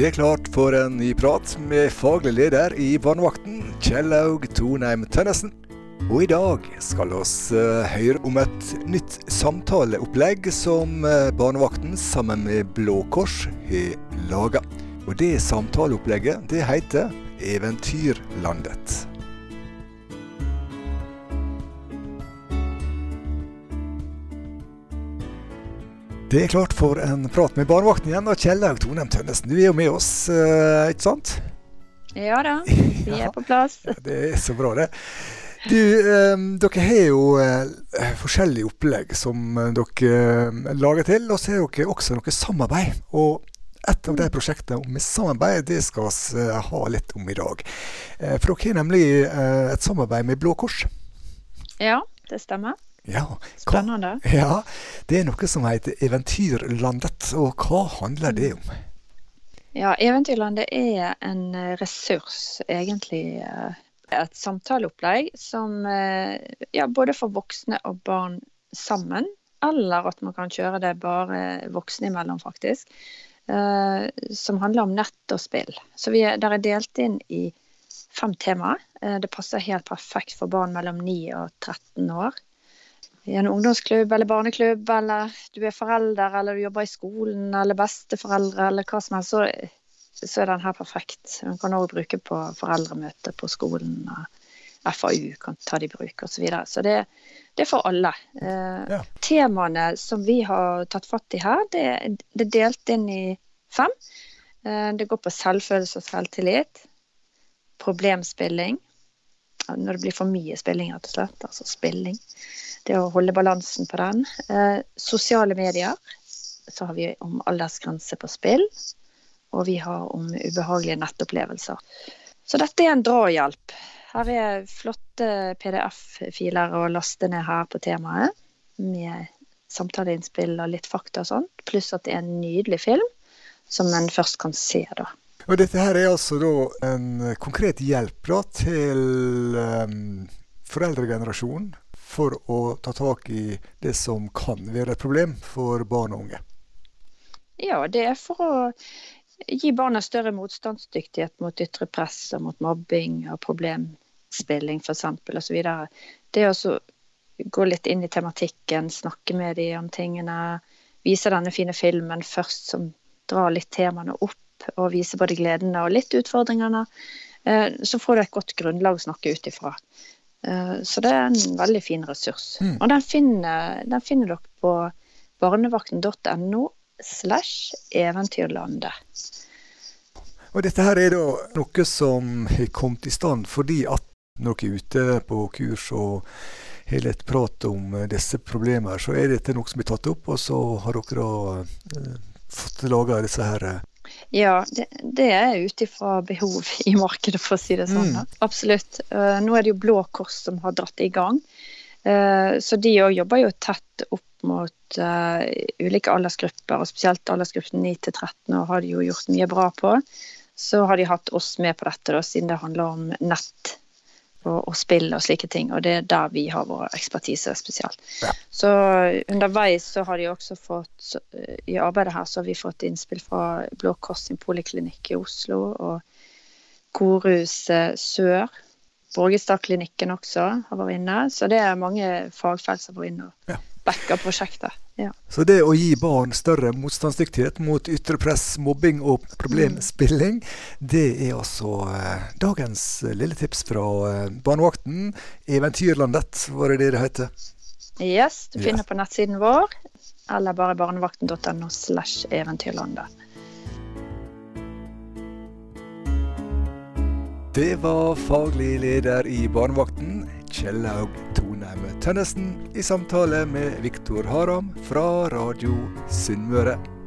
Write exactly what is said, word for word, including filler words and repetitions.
Det er klart for en ny prat med faglig leder i Barnevakten, Kjellaug Tonheim Tønnesen. Og i dag skal vi uh, høre om et nytt samtaleopplegg som uh, Barnevakten sammen med Blå Kors har laget. Og det samtaleopplegget, det heter Eventyrlandet. Det er klart for en prat med Barnevakten igjen, og Kjellaug Tonheim Tønnesen, du er jo med oss, uh, ikke sant? Ja da, vi er på plass. Ja, det er så bra det. Du, eh, dere har jo eh, forskjellige opplegg som eh, dere eh, lager til, og så har dere også noe samarbeid. Og et av de prosjektene med samarbeid, det skal vi eh, ha litt om i dag. Eh, for dere har nemlig eh, et samarbeid med Blå Kors. Ja, det stemmer. Ja, Spennende. Hva, ja, det er noe som heter Eventyrlandet, og hva handler det om? Ja, Eventyrlandet er en ressurs, egentlig et samtaleopplegg som ja, både for voksne og barn sammen, eller at man kan kjøre det bare voksne imellom faktisk, som handler om nett og spill. Så vi er, der er delt inn i fem temaer. Det passer helt perfekt for barn mellom ni og tretten år. I en ungdomsklubb eller barneklubb, eller du er forelder, eller du jobber i skolen, eller besteforeldre, eller hva som helst, så, så er den her perfekt. Man kan også bruke på foreldremøte på skolen, og F A U kan ta det i bruk, og så videre. Så det, det er for alle. Eh, ja. Temaene som vi har tatt fatt i her, det, det er delt inn i fem. Eh, det går på selvfølelse og selvtillit, problemspilling, når det blir for mye spilling, rett og slett, altså spilling. Det å holde balansen på den. Eh, sosiale medier, så har vi om aldersgrense på spill, og vi har om ubehagelige nettopplevelser. Så dette er en drahjelp. Her er flotte P D F-filer å laste ned her på temaet, med samtaleinnspill og litt fakta og sånt, pluss at det er en nydelig film, som man først kan se da. Og dette her er altså da en konkret hjelp da, til um, foreldregenerasjonen for å ta tak i det som kan være et problem for barn og unge. Ja, det er for å gi barna større motstandsdyktighet mot ytre press og mot mobbing og problemspilling for eksempel og så videre. Det er også å gå litt inn i tematikken, snakke med dem om tingene, vise denne fine filmen først som drar litt temaene opp, og vise både gledene og litt utfordringene, så får du et godt grunnlag å snakke ut ifra. Så det er en veldig fin ressurs. Mm. Og den finner, den finner dere på barnevakten.no slash eventyrlandet. Og dette her er da noe som har kommet i stand fordi at dere er ute på kurs og har litt prat om disse problemer, så er dette noe som er tatt opp, og så har dere da eh, fått laget disse her. Ja, det, det er utifra behov i markedet, for å si det sånn. Mm. Absolutt. Uh, nå er det jo Blå Kors som har dratt i gang. Uh, så de også jobber jo tett opp mot uh, ulike aldersgrupper, og spesielt aldersgruppen ni til tretten år har de jo gjort mye bra på. Så har de hatt oss med på dette, da, siden det handler om nett og, og spill og slike ting, og det er der vi har vår ekspertise spesielt. Ja. Så underveis så har de også fått, så, i arbeidet her så har vi fått innspill fra Blå Kors sin poliklinikk i Oslo, og Korus Sør, Borgestadklinikken også har vært inne, så det er mange fagfelt som har vært inne og ja. Backer prosjektet. Ja. Så det å gi barn større motstandsdyktighet mot ytre press, mobbing og problemspilling, mm. det er altså eh, dagens lille tips fra eh, Barnevakten. Eventyrlandet, var det det det heter? Yes, du finner ja. På nettsiden vår, eller bare barnevakten.no slash eventyrlandet. Det var faglig leder i Barnevakten, Kjellaug Tonheim Tønnesen, i samtale med Viktor Haram fra Radio Sunnmøre.